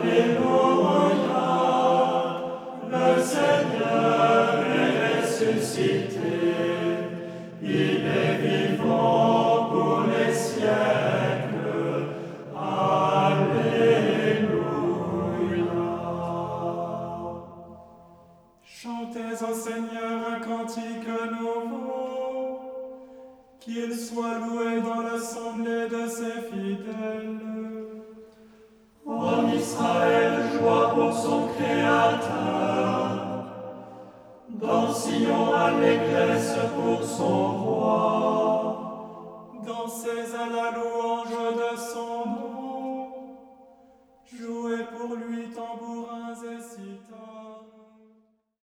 Le Seigneur est ressuscité, il est vivant pour les siècles. Alléluia. Chantez au Seigneur un cantique nouveau, qu'il soit loué dans l'assemblée de ses fidèles. En Israël, joie pour son Créateur. Dans Sion, allégresse pour son roi. Dansez à la louange